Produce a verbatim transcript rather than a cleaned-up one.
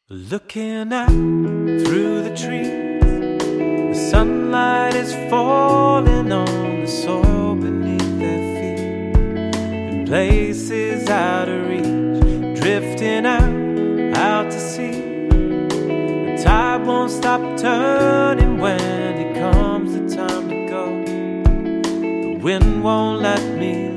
Looking out through the trees, the sunlight is falling on the soil beneath their feet. In places out of reach, drifting out, out to sea. The tide won't stop turning when it comes the time to go. The wind won't let me